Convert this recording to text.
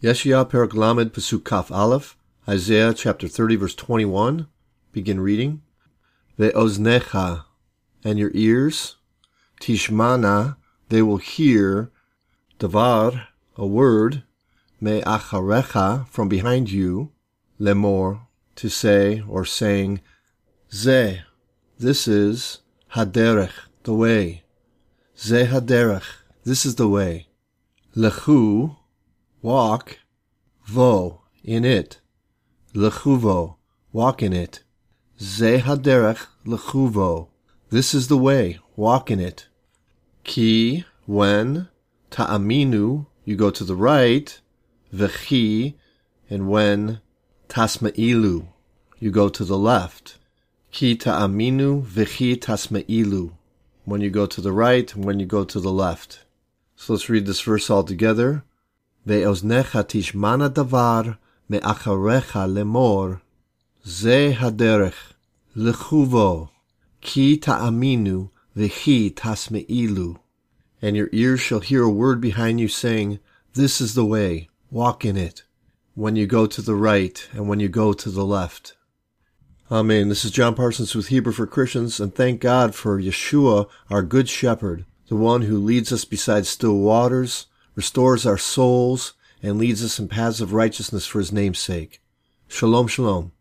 Yeshaya Perek Lamed Pasuk Kaf Aleph, Isaiah chapter 30 verse 21. Begin reading. Ve'oznecha, and your ears, Tishmana, they will hear, Davar, a word, Me'acharecha, from behind you, Lemor, to say or saying, Zeh, this is, Haderech, the way. Zeh Haderech, this is the way. Lechu, walk, vo, in it. Lechuvo, walk in it. Zeh haderech lechuvo, this is the way, walk in it. Ki, when, ta'aminu, you go to the right, vechi, and when, tasma'ilu, you go to the left. Ki ta'aminu, vechi tasma'ilu, when you go to the right and when you go to the left. So let's read this verse all together. Ve'oznecha tishmana davar me'acharecha lemor ze haderech lechuvo ki ta'aminu vechi tasmeilu. And your ears shall hear a word behind you saying, this is the way, walk in it, when you go to the right and when you go to the left. Amen. This is John Parsons with Hebrew for Christians, and thank God for Yeshua, our good shepherd, the one who leads us beside still waters, restores our souls, and leads us in paths of righteousness for his name's sake. Shalom, shalom.